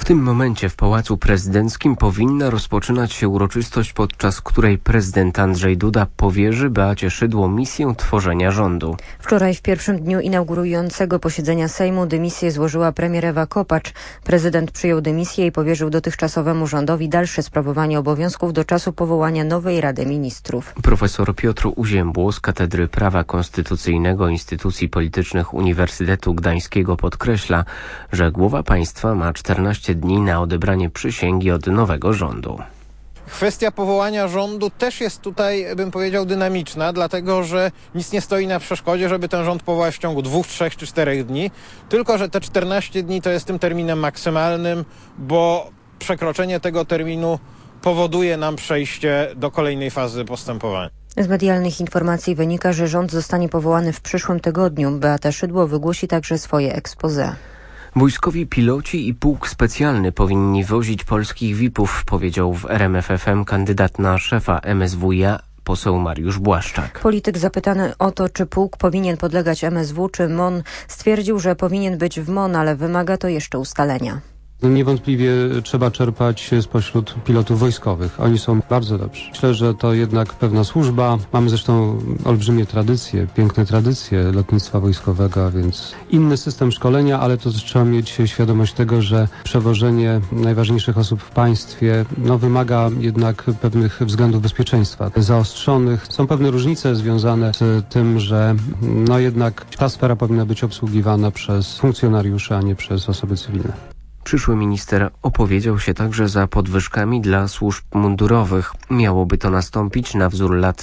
W tym momencie w Pałacu Prezydenckim powinna rozpoczynać się uroczystość, podczas której prezydent Andrzej Duda powierzy Beacie Szydło misję tworzenia rządu. Wczoraj w pierwszym dniu inaugurującego posiedzenia Sejmu dymisję złożyła premier Ewa Kopacz. Prezydent przyjął dymisję i powierzył dotychczasowemu rządowi dalsze sprawowanie obowiązków do czasu powołania nowej Rady Ministrów. Profesor Piotr Uziębło z Katedry Prawa Konstytucyjnego Instytucji Politycznych Uniwersytetu Gdańskiego podkreśla, że głowa państwa ma 14 dni na odebranie przysięgi od nowego rządu. Kwestia powołania rządu też jest tutaj, bym powiedział, dynamiczna, dlatego że nic nie stoi na przeszkodzie, żeby ten rząd powołać w ciągu 2, 3 czy 4 dni, tylko że te 14 dni to jest tym terminem maksymalnym, bo przekroczenie tego terminu powoduje nam przejście do kolejnej fazy postępowania. Z medialnych informacji wynika, że rząd zostanie powołany w przyszłym tygodniu. Beata Szydło wygłosi także swoje exposé. Wojskowi piloci i pułk specjalny powinni wozić polskich VIP-ów, powiedział w RMF FM kandydat na szefa MSWiA poseł Mariusz Błaszczak. Polityk zapytany o to, czy pułk powinien podlegać MSW czy MON, stwierdził, że powinien być w MON, ale wymaga to jeszcze ustalenia. Niewątpliwie trzeba czerpać spośród pilotów wojskowych. Oni są bardzo dobrzy. Myślę, że to jednak pewna służba. Mamy zresztą olbrzymie tradycje, piękne tradycje lotnictwa wojskowego, a więc inny system szkolenia, ale to też trzeba mieć świadomość tego, że przewożenie najważniejszych osób w państwie wymaga jednak pewnych względów bezpieczeństwa zaostrzonych. Są pewne różnice związane z tym, że jednak ta sfera powinna być obsługiwana przez funkcjonariuszy, a nie przez osoby cywilne. Przyszły minister opowiedział się także za podwyżkami dla służb mundurowych. Miałoby to nastąpić na wzór lat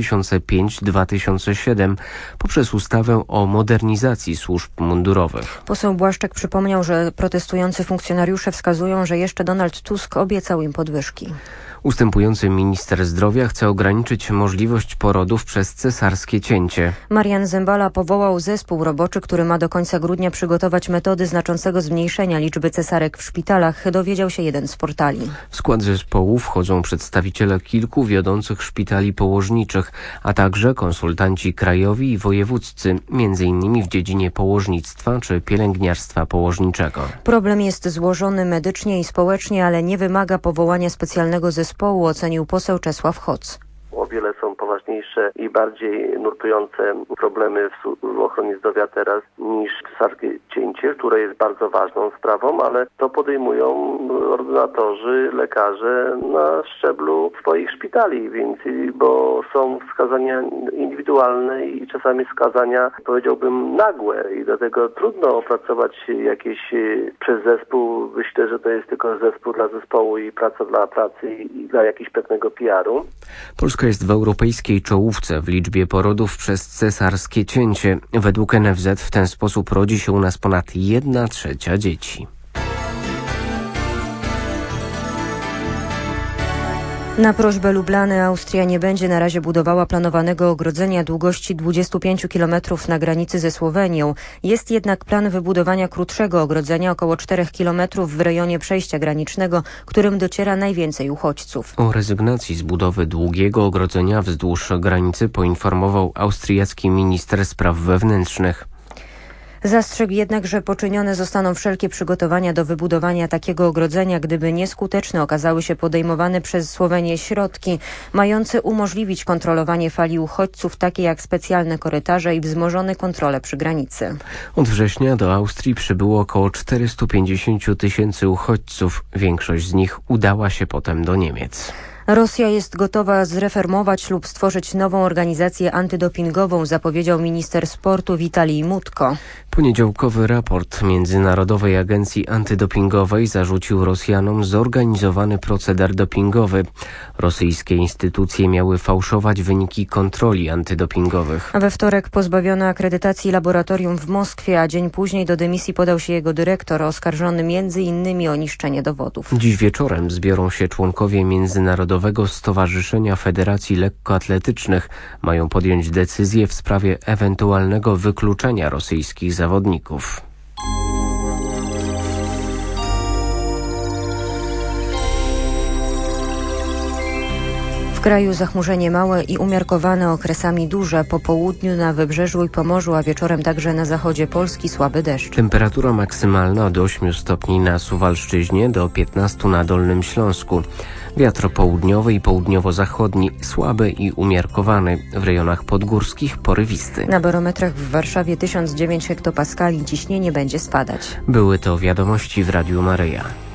2005-2007 poprzez ustawę o modernizacji służb mundurowych. Poseł Błaszczak przypomniał, że protestujący funkcjonariusze wskazują, że jeszcze Donald Tusk obiecał im podwyżki. Ustępujący minister zdrowia chce ograniczyć możliwość porodów przez cesarskie cięcie. Marian Zembala powołał zespół roboczy, który ma do końca grudnia przygotować metody znaczącego zmniejszenia liczby cesarek w szpitalach, dowiedział się jeden z portali. W skład zespołu wchodzą przedstawiciele kilku wiodących szpitali położniczych, a także konsultanci krajowi i wojewódzcy, m.in. w dziedzinie położnictwa czy pielęgniarstwa położniczego. Problem jest złożony medycznie i społecznie, ale nie wymaga powołania specjalnego zespołu, ocenił poseł Czesław Hoc. O wiele są poważniejsze i bardziej nurtujące problemy w ochronie zdrowia teraz niż cesarskie cięcie, które jest bardzo ważną sprawą, ale to podejmują ordynatorzy, lekarze na szczeblu swoich szpitali, więc bo są wskazania indywidualne i czasami wskazania, powiedziałbym, nagłe i dlatego trudno opracować jakieś przez zespół. Myślę, że to jest tylko zespół dla zespołu i praca dla pracy i dla jakiegoś pewnego PR-u. Polska jest w europejskiej czołówce w liczbie porodów przez cesarskie cięcie. Według NFZ w ten sposób rodzi się u nas ponad 1/3 dzieci. Na prośbę Lublany Austria nie będzie na razie budowała planowanego ogrodzenia długości 25 km na granicy ze Słowenią. Jest jednak plan wybudowania krótszego ogrodzenia około 4 km w rejonie przejścia granicznego, którym dociera najwięcej uchodźców. O rezygnacji z budowy długiego ogrodzenia wzdłuż granicy poinformował austriacki minister spraw wewnętrznych. Zastrzegł jednak, że poczynione zostaną wszelkie przygotowania do wybudowania takiego ogrodzenia, gdyby nieskuteczne okazały się podejmowane przez Słowenię środki mające umożliwić kontrolowanie fali uchodźców, takie jak specjalne korytarze i wzmożone kontrole przy granicy. Od września do Austrii przybyło około 450 000 uchodźców. Większość z nich udała się potem do Niemiec. Rosja jest gotowa zreformować lub stworzyć nową organizację antydopingową, zapowiedział minister sportu Witalij Mutko. Poniedziałkowy raport Międzynarodowej Agencji Antydopingowej zarzucił Rosjanom zorganizowany proceder dopingowy. Rosyjskie instytucje miały fałszować wyniki kontroli antydopingowych. We wtorek pozbawiono akredytacji laboratorium w Moskwie, a dzień później do dymisji podał się jego dyrektor, oskarżony m.in. o niszczenie dowodów. Dziś wieczorem zbiorą się członkowie Międzynarodowego Stowarzyszenia Federacji Lekkoatletycznych. Mają podjąć decyzję w sprawie ewentualnego wykluczenia rosyjskich zawodników. W kraju zachmurzenie małe i umiarkowane, okresami duże. Po południu na Wybrzeżu i Pomorzu, a wieczorem także na zachodzie Polski słaby deszcz. Temperatura maksymalna od 8 stopni na Suwalszczyźnie do 15 na Dolnym Śląsku. Wiatr południowy i południowo-zachodni słaby i umiarkowany. W rejonach podgórskich porywisty. Na barometrach w Warszawie 1009 hektopaskali, ciśnienie będzie spadać. Były to wiadomości w Radiu Maryja.